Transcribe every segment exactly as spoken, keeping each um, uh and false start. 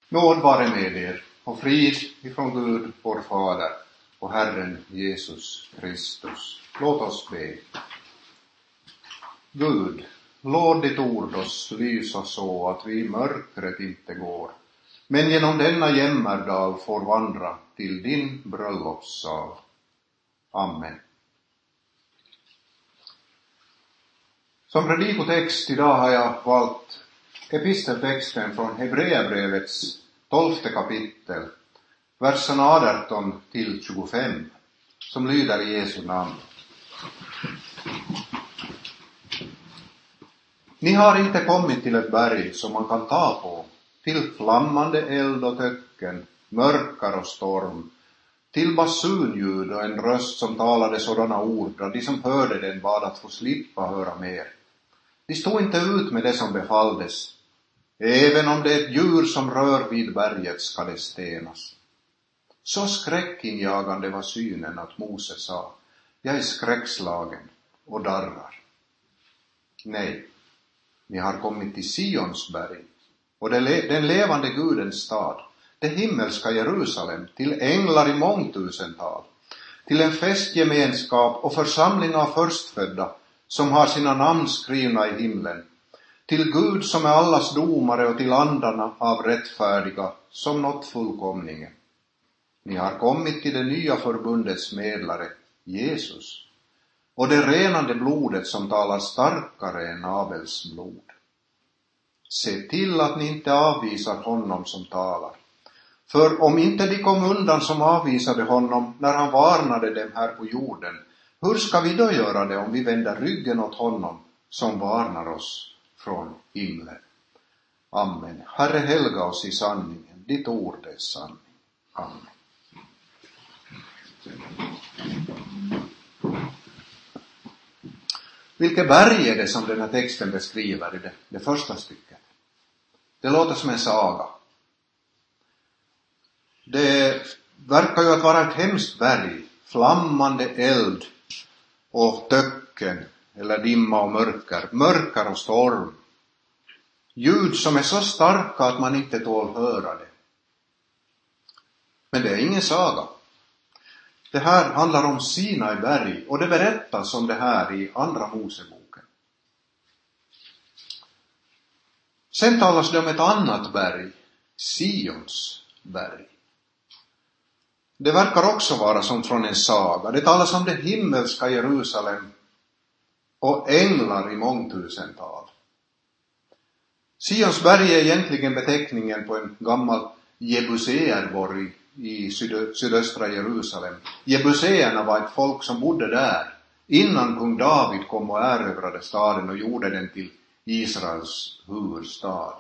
Nåd vare med er och frid ifrån Gud, vår Fader, och Herren Jesus Kristus. Låt oss be. Gud, låt ditt ord oss lysa så att vi i mörkret inte går, men genom denna jämmerdag får vandra till din bröllopssal. Amen. Som predikotext idag har jag valt episteltexten från Hebreerbrevets tolfte kapitel, verserna arton till tjugofem, som lyder i Jesu namn. Ni har inte kommit till ett berg som man kan ta på, till flammande eld och töcken, mörkar och storm, till basunljud och en röst som talade sådana ord att de som hörde den bad att få slippa höra mer. De stod inte ut med det som befalldes. Även om det är ett djur som rör vid berget ska det stenas. Så skräckinjagande var synen att Mose sa: jag är skräckslagen och darrar. Nej, ni har kommit till Sions berg och den levande Gudens stad, det himmelska Jerusalem, till änglar i mångtusental, till en festgemenskap och församling av förstfödda som har sina namn skrivna i himlen, till Gud som är allas domare och till andarna av rättfärdiga som nått fullkomningen. Ni har kommit till det nya förbundets medlare, Jesus, och det renande blodet som talar starkare än Abels blod. Se till att ni inte avvisar honom som talar. För om inte de kom undan som avvisade honom när han varnade dem här på jorden, hur ska vi då göra det om vi vänder ryggen åt honom som varnar oss från himlen? Amen. Herre, helga oss i sanningen. Ditt ord är sanning. Amen. Vilket berg är det som den här texten beskriver i det, det första stycket? Det låter som en saga. Det verkar ju att vara ett hemskt berg, flammande eld och töcken, eller dimma och mörker, mörker och storm. Ljud som är så starka att man inte tål höra det. Men det är ingen saga. Det här handlar om Sinai berg och det berättas om det här i andra Moseboken. Sen talas det om ett annat berg, Sions berg. Det verkar också vara som från en saga. Det talas om det himmelska Jerusalem och änglar i mångtusental. Sions berg är egentligen beteckningen på en gammal jebuséerborg i sydö- sydöstra Jerusalem. Jebuséerna var ett folk som bodde där innan kung David kom och erövrade staden och gjorde den till Israels huvudstad.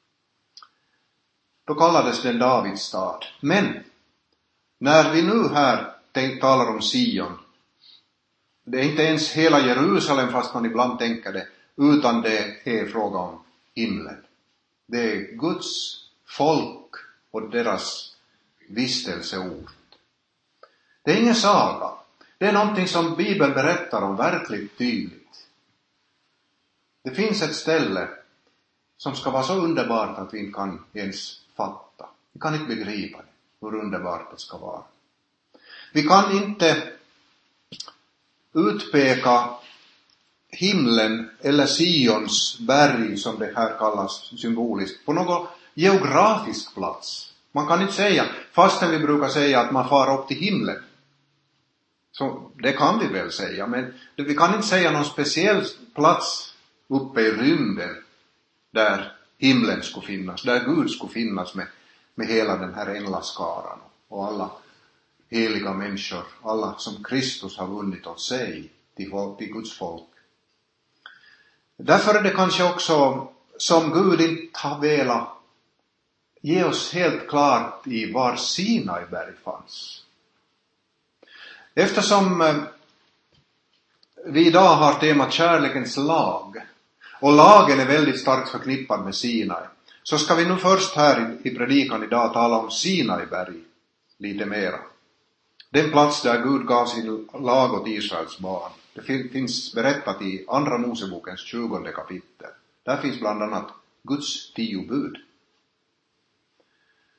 Då kallades den Davids stad. Men när vi nu här tänk, talar om Sion, det är inte ens hela Jerusalem fast man ibland tänker det, utan det är fråga om himlen. Det är Guds folk och deras vistelseort. Det är ingen saga. Det är någonting som Bibeln berättar om verkligt tydligt. Det finns ett ställe som ska vara så underbart att vi inte kan ens fatta. Vi kan inte begripa det, hur underbart det ska vara. Vi kan inte utpeka himlen eller Sions berg, som det här kallas symboliskt, på någon geografisk plats. Man kan inte säga, fastän vi brukar säga att man far upp till himlen. Så det kan vi väl säga, men vi kan inte säga någon speciell plats uppe i rymden där himlen skulle finnas, där Gud skulle finnas med, med hela den här änglaskaran och alla heliga människor, alla som Kristus har vunnit åt sig till, till Guds folk. Därför är det kanske också som Gud inte har velat ge oss helt klart i var Sinai berg fanns. Eftersom vi idag har temat kärlekens lag och lagen är väldigt starkt förknippad med Sinai, så ska vi nu först här i predikan idag tala om Sinai berg lite mera. Den plats där Gud gav sin lag åt Israels barn. Det finns berättat i andra Mosebokens tjugonde kapitel. Där finns bland annat Guds tio bud.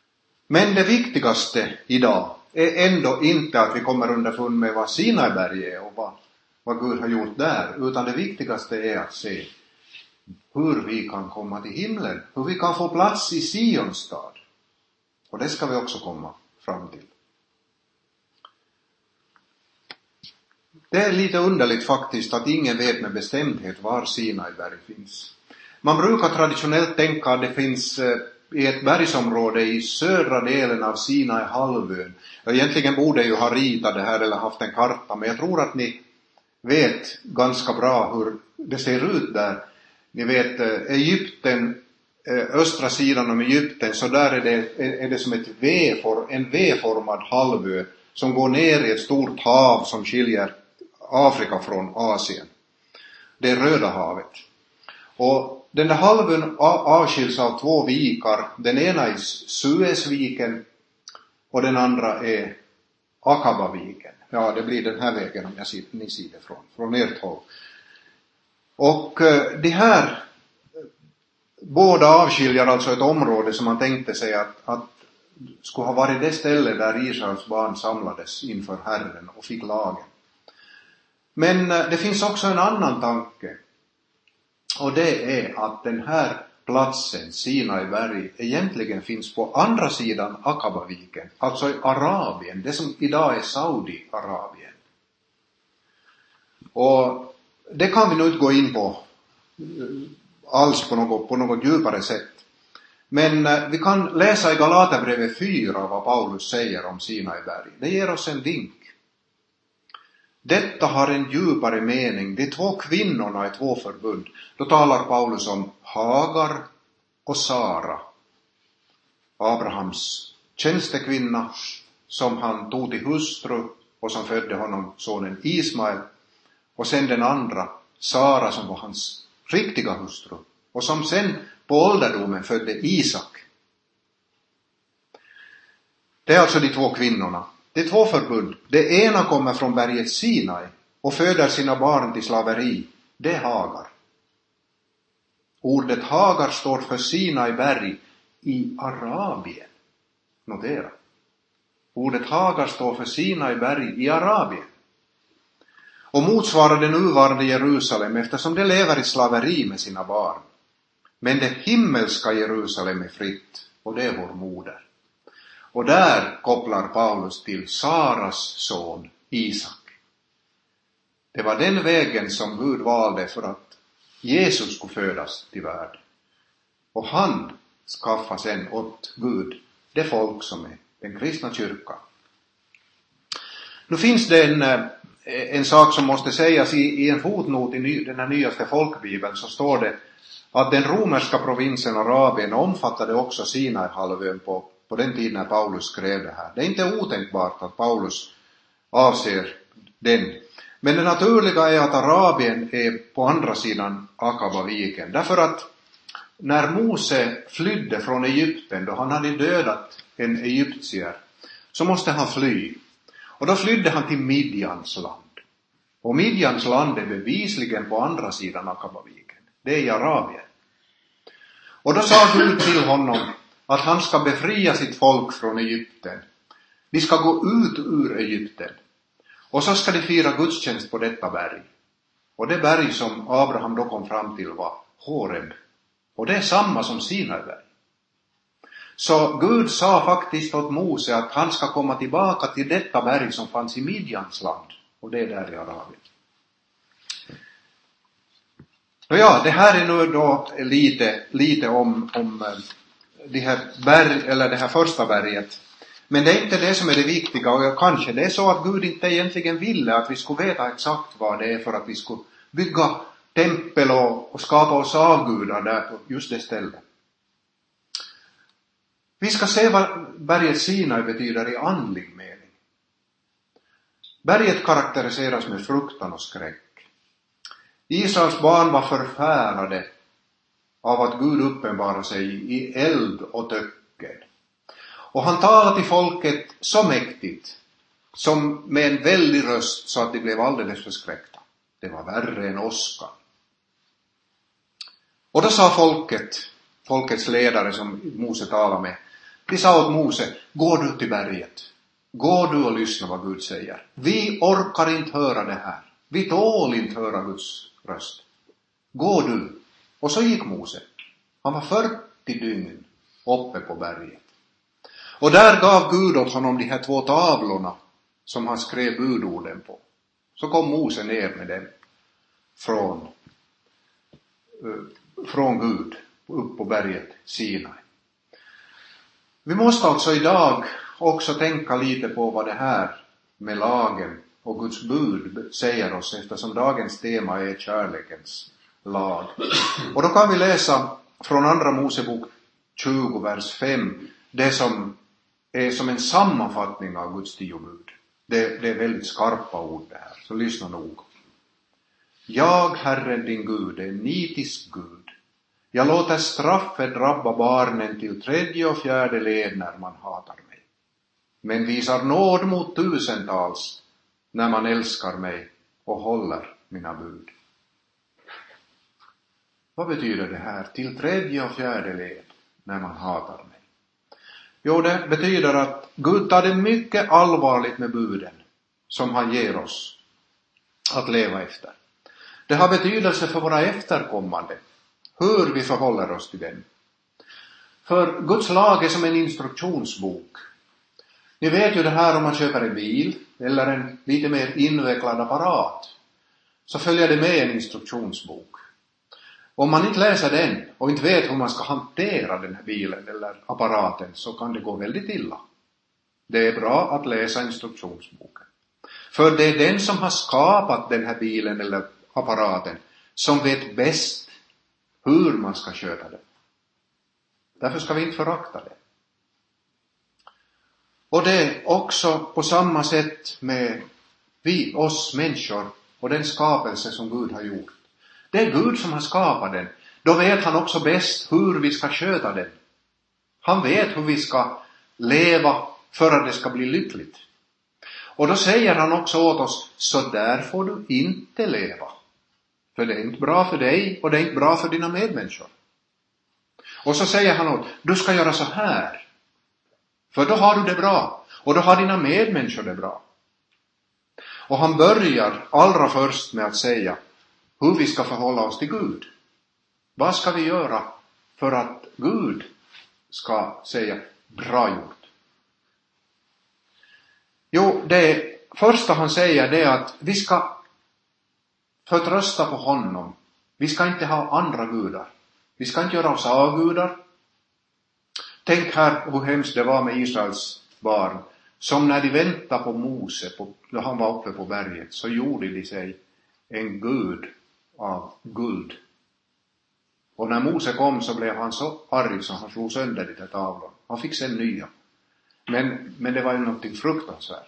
Men det viktigaste idag är ändå inte att vi kommer underfund med vad Sinaiberg är och vad, vad Gud har gjort där, utan det viktigaste är att se hur vi kan komma till himlen, hur vi kan få plats i Sions stad. Och det ska vi också komma fram till. Det är lite underligt faktiskt att ingen vet med bestämdhet var Sinaiberg finns. Man brukar traditionellt tänka att det finns i ett bergsområde i södra delen av Sinai halvön. Egentligen borde jag ju ha ritat det här eller haft en karta, men jag tror att ni vet ganska bra hur det ser ut där. Ni vet Egypten, östra sidan om Egypten, så där är det, är det som ett v, en V-formad halvö som går ner i ett stort hav som skiljer Afrika från Asien. Det är Röda havet. Och den där halvön avskiljs av två vikar. Den ena är Suezviken och den andra är Akabaviken. Ja, det blir den här vägen om jag ser, ni ser det från, från ert håll. Och eh, det här båda avskiljer alltså ett område som man tänkte sig att, att skulle ha varit det ställe där Israels barn samlades inför Herren och fick lagen. Men eh, det finns också en annan tanke. Och det är att den här platsen, Sinaiberg, egentligen finns på andra sidan Akabaviken, alltså i Arabien, det som idag är Saudi-Arabien. Och det kan vi nog inte gå in på alls på något, på något djupare sätt. Men vi kan läsa i Galaterbrevet fyra vad Paulus säger om Sinaiberg. Det ger oss en vink. Detta har en djupare mening. De två kvinnorna är två förbund. Då talar Paulus om Hagar och Sara. Abrahams tjänstekvinna som han tog till hustru och som födde honom sonen Ismael. Och sen den andra, Sara, som var hans riktiga hustru. Och som sen på ålderdomen födde Isak. Det är alltså de två kvinnorna. Det är två förbund. Det ena kommer från berget Sinai och föder sina barn till slaveri. Det är Hagar. Ordet Hagar står för Sinai berg i Arabien. Notera. Ordet Hagar står för Sinai berg i Arabien. Och motsvarar det nuvarande Jerusalem eftersom det lever i slaveri med sina barn. Men det himmelska Jerusalem är fritt och det är vår moder. Och där kopplar Paulus till Saras son Isak. Det var den vägen som Gud valde för att Jesus skulle födas till världen. Och han skaffade sen åt Gud det folk som är den kristna kyrkan. Nu finns det en, en sak som måste sägas i, i en fotnot i ny, den här nyaste folkbibeln, så står det att den romerska provinsen Arabien omfattade också Sinai-halvön på på den tiden när Paulus skrev det här. Det är inte otänkbart att Paulus avser den. Men det naturliga är att Arabien är på andra sidan Akabaviken. Därför att när Mose flydde från Egypten, då han hade dödat en egyptier, så måste han fly. Och då flydde han till Midjans land. Och Midjans land är bevisligen på andra sidan Akabaviken. Det är i Arabien. Och då sa Gud till honom att han ska befria sitt folk från Egypten. De ska gå ut ur Egypten. Och så ska de fira gudstjänst på detta berg. Och det berg som Abraham då kom fram till var Horeb. Och det är samma som Sinaiberg. Så Gud sa faktiskt åt Mose att han ska komma tillbaka till detta berg som fanns i Midjans land. Och det är där i Arabien. Och ja, det här är nu då lite, lite om... om det här berg, eller det här första berget. Men det är inte det som är det viktiga, och kanske det är så att Gud inte egentligen ville att vi skulle veta exakt vad det är för att vi skulle bygga tempel och, och skapa oss avgudar där på just det stället. Vi ska se vad berget Sinai betyder i andlig mening. Berget karaktäriseras med fruktan och skräck. Israels barn var förfärade av att Gud uppenbarar sig i eld och töcken. Och han talade till folket så mäktigt, som med en väldig röst, så att de blev alldeles förskräckta. Det var värre än åskan. Och då sa folket, folkets ledare som Mose talade med, De sa åt Mose, gå du till berget. Gå du och lyssna vad Gud säger. Vi orkar inte höra det här. Vi tål inte höra Guds röst. Gå du. Och så gick Mose. Han var fyrtio dygn uppe på berget. Och där gav Gud åt honom de här två tavlorna som han skrev budorden på. Så kom Mose ner med dem från, från Gud upp på berget Sinai. Vi måste alltså idag också tänka lite på vad det här med lagen och Guds bud säger oss, eftersom dagens tema är kärlekens lag. Och då kan vi läsa från andra Mosebok tjugo, vers fem, det som är som en sammanfattning av Guds tio bud. Det, det är väldigt skarpa ord det här, så lyssna nog. Jag, Herren din Gud, är en nitisk Gud. Jag låter straffet drabba barnen till tredje och fjärde led när man hatar mig. Men visar nåd mot tusentals när man älskar mig och håller mina bud. Vad betyder det här? Till tredje och fjärde led när man hatar mig. Jo, det betyder att Gud tar det mycket allvarligt med buden som han ger oss att leva efter. Det har betydelse för våra efterkommande, hur vi förhåller oss till den. För Guds lag är som en instruktionsbok. Ni vet ju det här om man köper en bil eller en lite mer invecklad apparat, så följer det med en instruktionsbok. Om man inte läser den och inte vet hur man ska hantera den här bilen eller apparaten, så kan det gå väldigt illa. Det är bra att läsa instruktionsboken. För det är den som har skapat den här bilen eller apparaten som vet bäst hur man ska sköta den. Därför ska vi inte förakta det. Och det är också på samma sätt med vi, oss människor och den skapelse som Gud har gjort. Det är Gud som har skapat den. Då vet han också bäst hur vi ska sköta den. Han vet hur vi ska leva för att det ska bli lyckligt. Och då säger han också åt oss, så där får du inte leva. För det är inte bra för dig och det är inte bra för dina medmänniskor. Och så säger han åt, du ska göra så här. För då har du det bra. Och då har dina medmänniskor det bra. Och han börjar allra först med att säga hur vi ska förhålla oss till Gud. Vad ska vi göra för att Gud ska säga bra gjort? Jo, det första han säger det är att vi ska förtrösta på honom. Vi ska inte ha andra gudar. Vi ska inte göra oss avgudar. Tänk här hur hemskt det var med Israels barn. Som när de väntade på Mose, på, när han var uppe på berget, så gjorde de sig en gud av guld. Och när Mose kom så blev han så arg så han slog sönder de där tavlor. Han fick sen nya. Men, men det var ju något fruktansvärt.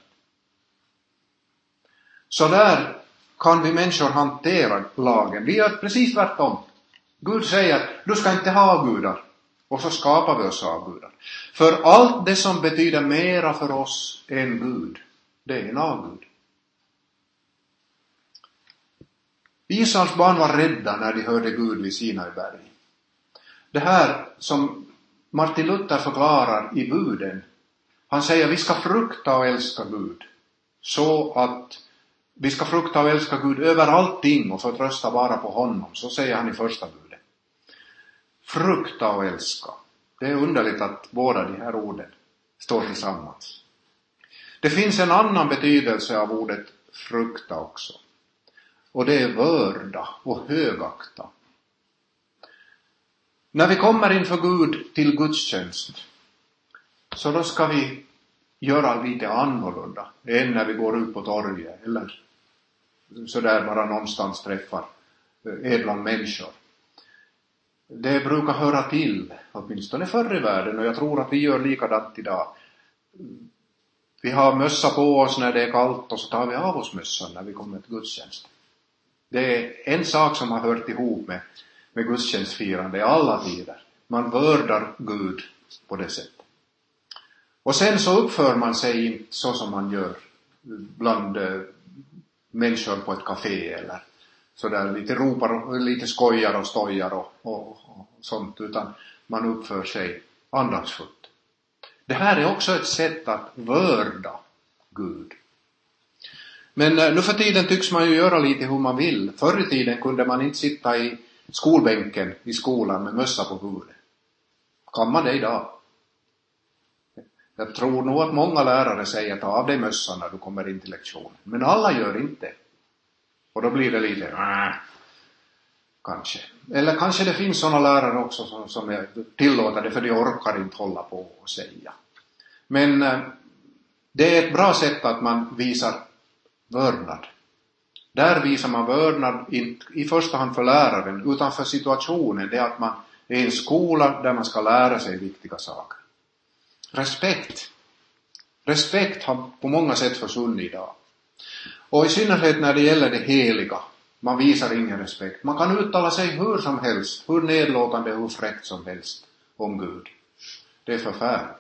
Så där kan vi människor hantera lagen. Vi gör precis tvärtom. Gud säger, du ska inte ha gudar. Och så skapar vi oss avgudar. För allt det som betyder mera för oss än Gud, det är en avgud. Israels barn var rädda när de hörde Gud vid Sinai berg. Det här som Martin Luther förklarar i buden, han säger vi ska frukta och älska Gud. Så att vi ska frukta och älska Gud över allting och förtrösta bara på honom. Så säger han i första budet. Frukta och älska. Det är underligt att båda de här orden står tillsammans. Det finns en annan betydelse av ordet frukta också. Och det är vörda och högakta. När vi kommer inför Gud till gudstjänst, så då ska vi göra lite annorlunda än när vi går ut på torget eller så där bara någonstans träffar ädla människor. Det brukar höra till, åtminstone förr i världen, och jag tror att vi gör likadant idag. Vi har mössa på oss när det är kallt och så tar vi av oss mössan när vi kommer till gudstjänst. Det är en sak som har hört ihop med, med gudstjänstfirande i alla tider. Man vördar Gud på det sättet. Och sen så uppför man sig inte så som man gör bland eh, människor på ett café eller så där lite ropar, lite skojar och stojar och, och, och sånt, utan man uppför sig andagsfullt. Det här är också ett sätt att vörda Gud. Men nu för tiden tycks man ju göra lite hur man vill. Förr i tiden kunde man inte sitta i skolbänken i skolan med mössa på huvudet. Kan man det idag? Jag tror nog att många lärare säger ta av dig mössan när du kommer in till lektionen. Men alla gör inte. Och då blir det lite äh, kanske. Eller kanske det finns sådana lärare också som, som är tillåter det för de orkar inte hålla på och säga. Men äh, det är ett bra sätt att man visar vördnad. Där visar man vördnad inte i första hand för läraren utan för situationen. Det är att man är i en skola där man ska lära sig viktiga saker. Respekt. Respekt har på många sätt försvunnit idag. Och i synnerhet när det gäller det heliga. Man visar ingen respekt. Man kan uttala sig hur som helst. Hur nedlåtande, hur fräckt som helst om Gud. Det är förfärligt.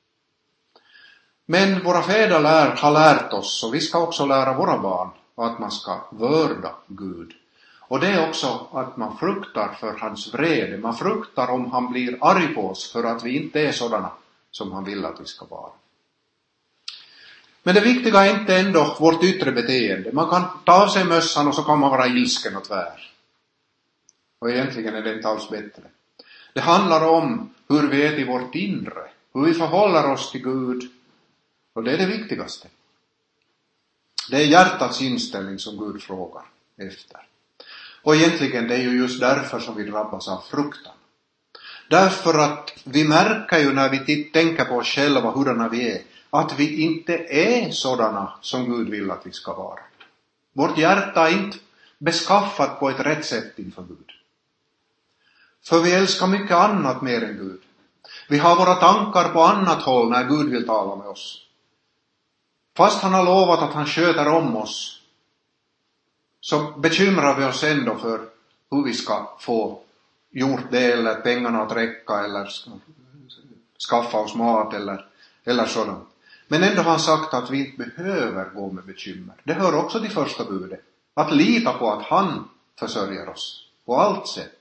Men våra fäder lär, har lärt oss, och vi ska också lära våra barn, att man ska vörda Gud. Och det är också att man fruktar för hans vrede. Man fruktar om han blir arg på oss för att vi inte är sådana som han vill att vi ska vara. Men det viktiga är inte ändå vårt yttre beteende. Man kan ta av sig mössan och så kan man vara ilsken och tvär. Och egentligen är det inte alls bättre. Det handlar om hur vi är i vårt inre. Hur vi förhåller oss till Gud. Och det är det viktigaste. Det är hjärtats inställning som Gud frågar efter. Och egentligen det är ju just därför som vi drabbas av fruktan. Därför att vi märker ju när vi tänker på oss själva hurdana vi är. Att vi inte är sådana som Gud vill att vi ska vara. Vårt hjärta är inte beskaffat på ett rätt sätt inför Gud. För vi älskar mycket annat mer än Gud. Vi har våra tankar på annat håll när Gud vill tala med oss. Fast han har lovat att han sköter om oss, så bekymrar vi oss ändå för hur vi ska få gjort det, eller pengarna att räcka, eller skaffa oss mat, eller, eller sådant. Men ändå har han sagt att vi inte behöver gå med bekymmer. Det hör också till första budet. Att lita på att han försörjer oss på allt sätt.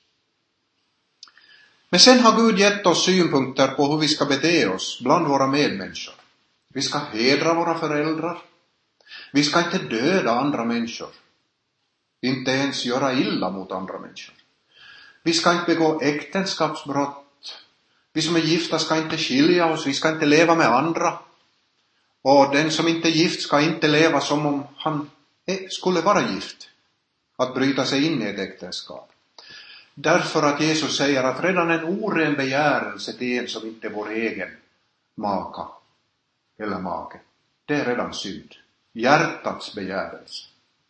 Men sen har Gud gett oss synpunkter på hur vi ska bete oss bland våra medmänniskor. Vi ska hedra våra föräldrar. Vi ska inte döda andra människor. Inte ens göra illa mot andra människor. Vi ska inte begå äktenskapsbrott. Vi som är gifta ska inte skilja oss. Vi ska inte leva med andra. Och den som inte är gift ska inte leva som om han skulle vara gift. Att bryta sig in i ett äktenskap. Därför att Jesus säger att redan en oren begärelse till en som inte är vår egen maka eller make, det är redan synd. Hjärtats begärelse.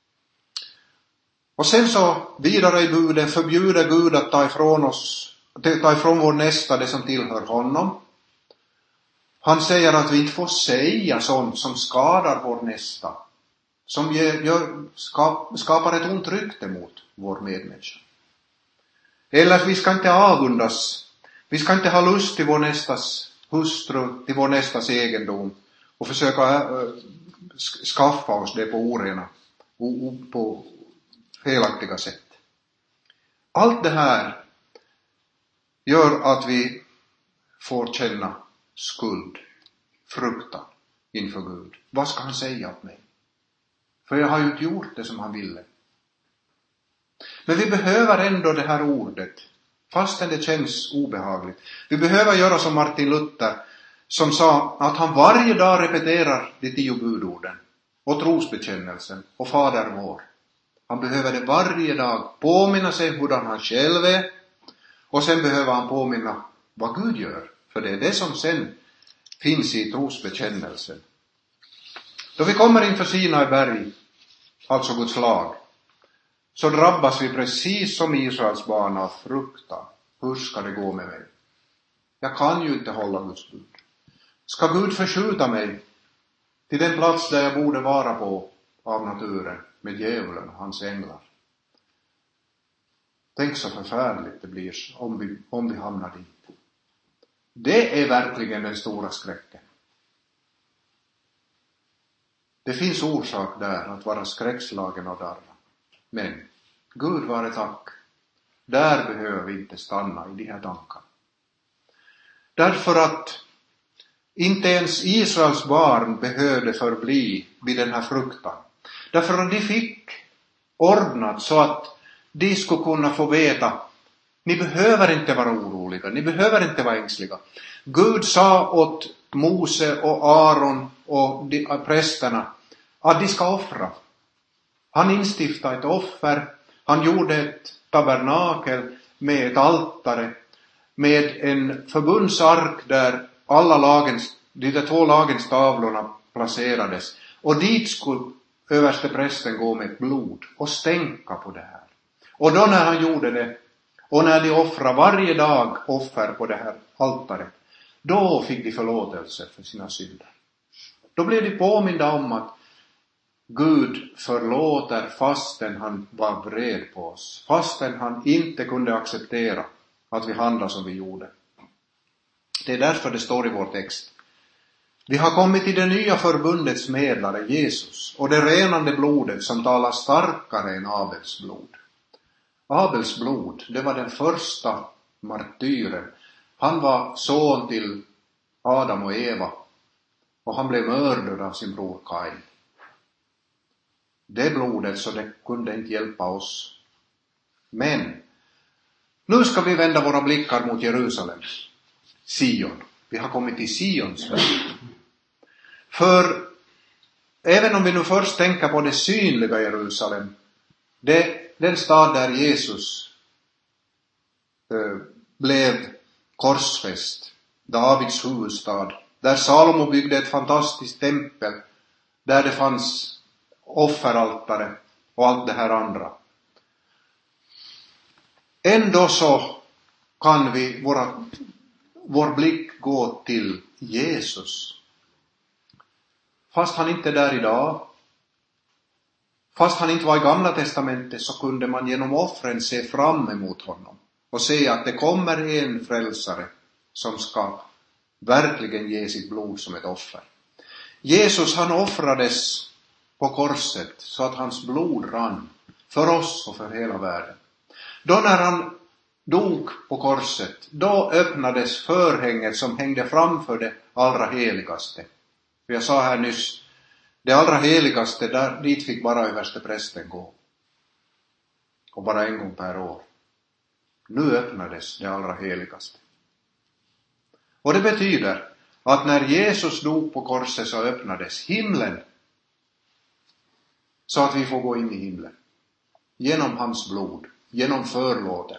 Och sen så vidare i buden förbjuder Gud att ta ifrån oss, ta ifrån vår nästa det som tillhör honom. Han säger att vi inte får säga sånt som skadar vår nästa. Som gör, skapar ett ont rykte mot vår medmänniska. Eller vi ska inte avundas. Vi ska inte ha lust till vår nästas hustru, till vår nästas egendom. Och försöka äh, skaffa oss det på orena, på felaktiga sätt. Allt det här gör att vi får känna skuld, fruktan inför Gud. Vad ska han säga åt mig? För jag har ju inte gjort det som han ville. Men vi behöver ändå det här ordet, fastän det känns obehagligt. Vi behöver göra som Martin Luther, som sa att han varje dag repeterar de tio budorden och trosbekännelsen och Fader vår. Han behöver det varje dag, påminna sig hur han själv är, och sen behöver han påminna vad Gud gör. För det är det som sen finns i trosbekännelsen. Då vi kommer inför Sinai berg, alltså Guds lag, så drabbas vi precis som Israels barn av fruktan. Hur ska det gå med mig? Jag kan ju inte hålla Guds bud. Ska Gud förskjuta mig till den plats där jag borde vara på av naturen med djävulen och hans änglar? Tänk så förfärligt det blir om vi, om vi hamnar dit. Det är verkligen den stora skräcken. Det finns orsak där att vara skräckslagen och darra. Men Gud vare tack. Där behöver vi inte stanna i de här tankarna. Därför att Inte ens Israels barn behövde förbli vid den här fruktan. Därför att de fick ordnat så att de skulle kunna få veta: ni behöver inte vara oroliga, ni behöver inte vara ängsliga. Gud sa åt Mose och Aaron och de, prästerna att de ska offra. Han instiftade ett offer, han gjorde ett tabernakel med ett altare, med en förbundsark där alla lagens, de där två lagens tavlorna placerades. Och dit skulle överste prästen gå med blod och stänka på det här. Och då när han gjorde det, och när de offrade varje dag offer på det här altaret, då fick de förlåtelse för sina synder. Då blev de påminda om att Gud förlåter fastän han var vred på oss, fastän han inte kunde acceptera att vi handlade som vi gjorde. Det är därför det står i vår text: vi har kommit till det nya förbundets medlare Jesus och det renande blodet som talar starkare än Abels blod. Abels blod, det var den första martyren. Han var son till Adam och Eva och han blev mördad av sin bror Kain. Det blodet, så det kunde inte hjälpa oss. Men nu ska vi vända våra blickar mot Jerusalem, Sion. Vi har kommit till Sions värld. För även om vi nu först tänker på det synliga Jerusalem, det, den stad där Jesus eh, blev korsfäst, Davids huvudstad, där Salomo byggde ett fantastiskt tempel, där det fanns offeraltare och allt det här andra. Ändå så kan vi våra, vår blick gå till Jesus. Fast han inte är där idag, fast han inte var i Gamla testamentet, så kunde man genom offren se fram emot honom och se att det kommer en frälsare som ska verkligen ge sitt blod som ett offer. Jesus, han offrades på korset så att hans blod rann för oss och för hela världen. Då när han dog på korset, då öppnades förhänget som hängde framför det allra heligaste. Jag sa här nyss, det allra heligaste, där, dit fick bara överste prästen gå. Och bara en gång per år. Nu öppnades det allra heligaste. Och det betyder att när Jesus dog på korset så öppnades himlen, så att vi får gå in i himlen. Genom hans blod, genom förlåten.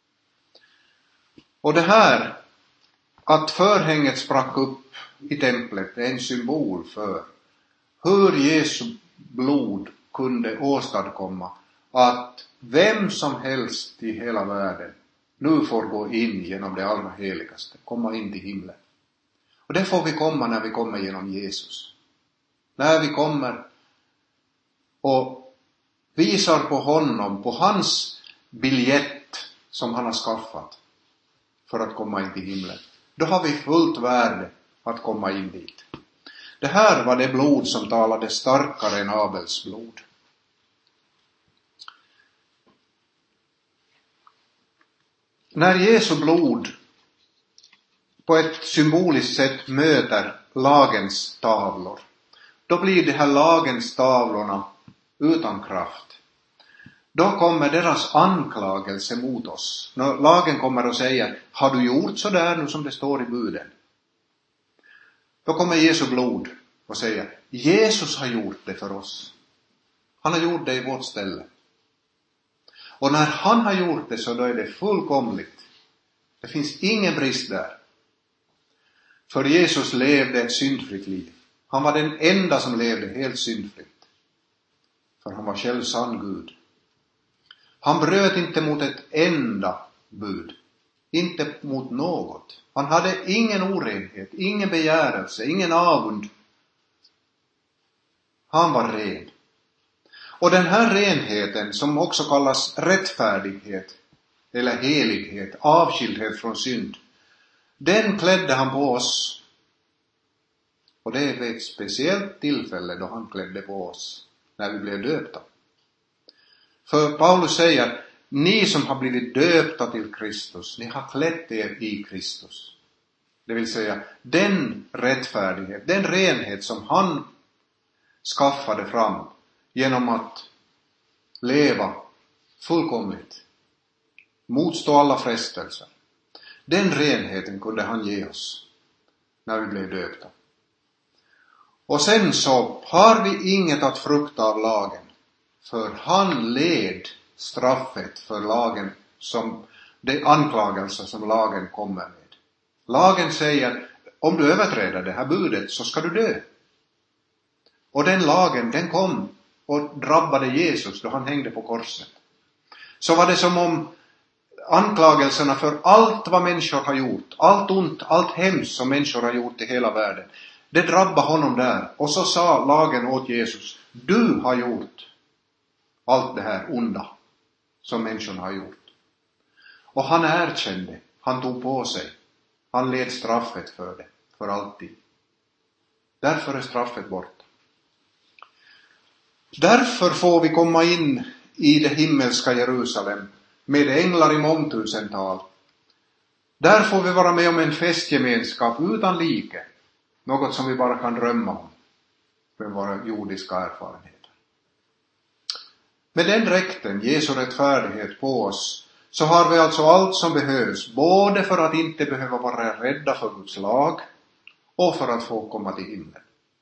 Och det här, att förhänget sprack upp i templet, är en symbol för hur Jesu blod kunde åstadkomma att vem som helst i hela världen nu får gå in genom det allra heligaste, komma in till himlen. Och det får vi komma när vi kommer genom Jesus. När vi kommer och visar på honom, på hans biljett som han har skaffat för att komma in till himlen, då har vi fullt värde att komma in dit. Det här var det blod som talade starkare än Abels blod. När Jesu blod på ett symboliskt sätt möter lagens tavlor, då blir de här lagens tavlorna utan kraft. Då kommer deras anklagelse mot oss. När lagen kommer och säger: har du gjort så där nu som det står i buden? Då kommer Jesu blod och säger: Jesus har gjort det för oss. Han har gjort det i vårt ställe. Och när han har gjort det, så då är det fullkomligt. Det finns ingen brist där. För Jesus levde ett syndfritt liv. Han var den enda som levde helt syndfritt. För han var själv sann Gud. Han bröt inte mot ett enda bud. Inte mot något. Han hade ingen orenhet, ingen begärelse, ingen avund. Han var ren. Och den här renheten, som också kallas rättfärdighet eller helighet, avskildhet från synd, den klädde han på oss. Och det är ett speciellt tillfälle då han klädde på oss, när vi blev döpta. För Paulus säger: ni som har blivit döpta till Kristus, ni har klätt er i Kristus. Det vill säga den rättfärdighet, den renhet som han skaffade fram genom att leva fullkomligt, motstå alla frestelser. Den renheten kunde han ge oss när vi blev döpta. Och sen så har vi inget att frukta av lagen, för han led straffet för lagen, som de anklagelser som lagen kommer med. Lagen säger, om du överträder det här budet så ska du dö. Och den lagen, den kom och drabbade Jesus då han hängde på korset. Så var det som om anklagelserna för allt vad människor har gjort, allt ont, allt hemskt som människor har gjort i hela världen, det drabbade honom där. Och så sa lagen åt Jesus, du har gjort allt det här onda som människorna har gjort. Och han erkände, han tog på sig, han led straffet för det, för alltid. Därför är straffet borta. Därför får vi komma in i det himmelska Jerusalem med änglar i mångtusental. Där får vi vara med om en festgemenskap utan like, något som vi bara kan drömma om med våra jordiska erfarenheter. Med den räkten, Jesu rättfärdighet på oss, så har vi alltså allt som behövs, både för att inte behöva vara rädda för Guds lag och för att få komma till himlen.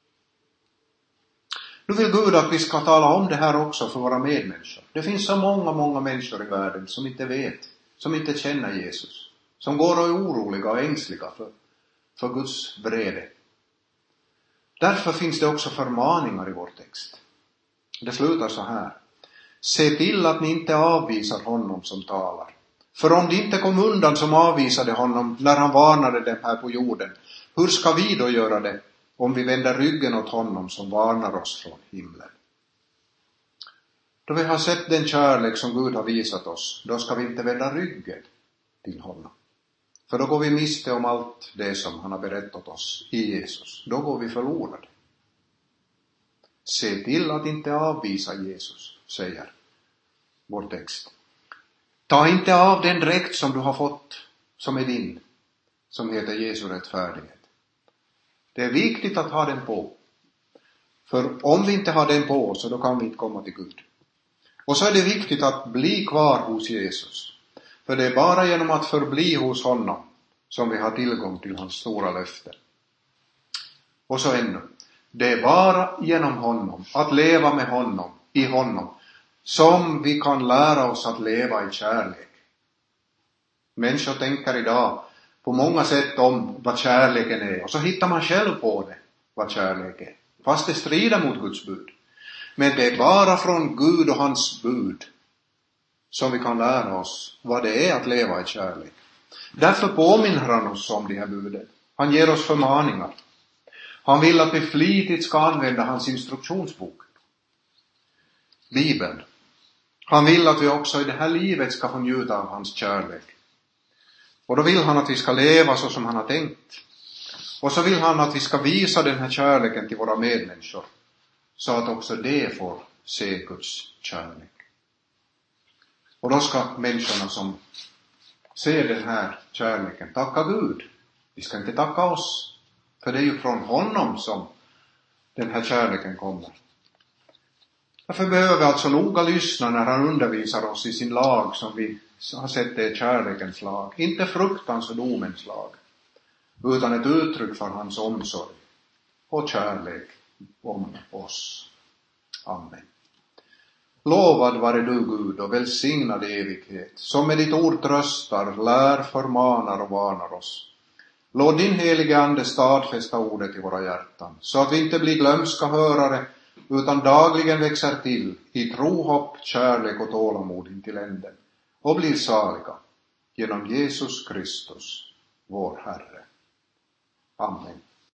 Nu vill Gud att vi ska tala om det här också för våra medmänniskor. Det finns så många, många människor i världen som inte vet, som inte känner Jesus, som går och är oroliga och ängsliga för, för Guds vrede. Därför finns det också förmaningar i vår text. Det slutar så här. Se till att ni inte avvisar honom som talar. För om de inte kom undan som avvisade honom när han varnade dem här på jorden, hur ska vi då göra det om vi vänder ryggen åt honom som varnar oss från himlen? Då vi har sett den kärlek som Gud har visat oss, då ska vi inte vända ryggen till honom. För då går vi miste om allt det som han har berättat oss i Jesus. Då går vi förlorade. Se till att inte avvisa Jesus, säger vår text. Ta inte av den dräkt som du har fått, som är din, som heter Jesu rättfärdighet. Det är viktigt att ha den på. För om vi inte har den på så då kan vi inte komma till Gud. Och så är det viktigt att bli kvar hos Jesus. För det är bara genom att förbli hos honom som vi har tillgång till hans stora löften. Och så ännu. Det är bara genom honom, att leva med honom, i honom, som vi kan lära oss att leva i kärlek. Människor tänker idag på många sätt om vad kärleken är. Och så hittar man själv på det, vad kärlek är. Fast det strider mot Guds bud. Men det är bara från Gud och hans bud som vi kan lära oss vad det är att leva i kärlek. Därför påminner han oss om det här budet. Han ger oss förmaningar. Han vill att vi flitigt ska använda hans instruktionsbok, Bibeln. Han vill att vi också i det här livet ska få njuta av hans kärlek. Och då vill han att vi ska leva så som han har tänkt. Och så vill han att vi ska visa den här kärleken till våra medmänniskor, så att också de får se Guds kärlek. Och då ska människorna som ser den här kärleken tacka Gud. Vi ska inte tacka oss, för det är ju från honom som den här kärleken kommer. Därför behöver vi alltså noga lyssna när han undervisar oss i sin lag, som vi har sett det är kärlekens lag. Inte fruktans och domens lag, utan ett uttryck för hans omsorg och kärlek om oss. Amen. Lovad vare du Gud och välsignad evighet, som med ditt ord tröstar, lär, förmanar och varnar oss. Låt din helige ande stadfästa ordet i våra hjärtan, så att vi inte blir glömska hörare, utan dagligen växer till i tro, hopp, kärlek och tålamod intill änden, och blir saliga genom Jesus Kristus, vår Herre. Amen.